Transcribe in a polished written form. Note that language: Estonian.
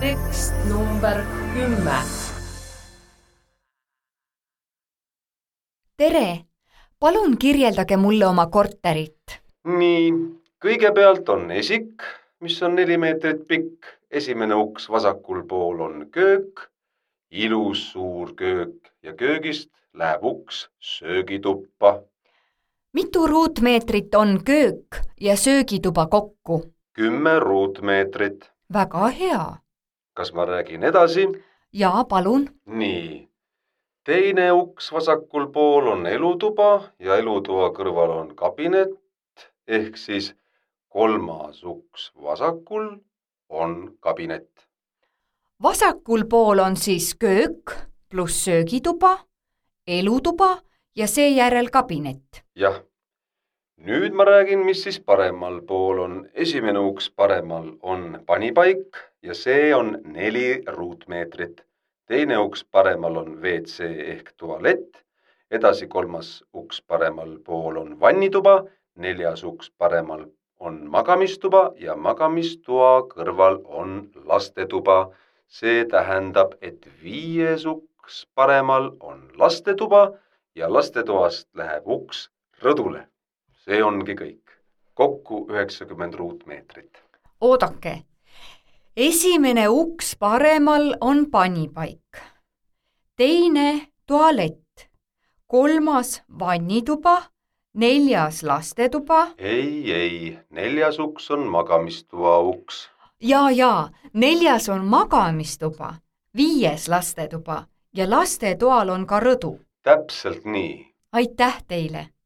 Tekst number 10. Tere! Palun kirjeldage mulle oma korterit. Nii, kõigepealt on esik, mis on 4 meetrit pikk. Esimene uks vasakul pool on köök, ilus suur köök ja köögist läheb uks söögituppa. Mitu ruutmeetrit on köök ja söögituba kokku? 10 ruutmeetrit. Väga hea. Kas ma räägin edasi? Jaa, palun. Nii. Teine uks vasakul pool on elutuba ja elutoa kõrval on kabinet, ehk siis 3. uks vasakul on kabinet. Vasakul pool on siis köök pluss söögituba, elutuba ja seejärel kabinet. Jah. Nüüd ma räägin, mis siis paremal pool on. Esimene uks paremal on panipaik ja see on 4 ruutmeetrit. Teine uks paremal on WC ehk tualett, edasi 3. uks paremal pool on vannituba, 4. uks paremal on magamistuba ja magamistoa kõrval on lastetuba. See tähendab, et 5. uks paremal on lastetuba ja lastetoast läheb uks rõdule. See ongi kõik. Kokku 90 ruutmeetrit. Oodake. Esimene uks paremal on panipaik, teine tualett, 3. vannituba, 4. lastetuba. Ei, 4. uks on magamistoa uks. Jaa, 4. on magamistuba, 5. lastetuba ja lastetoal on ka rõdu. Täpselt nii. Aitäh teile!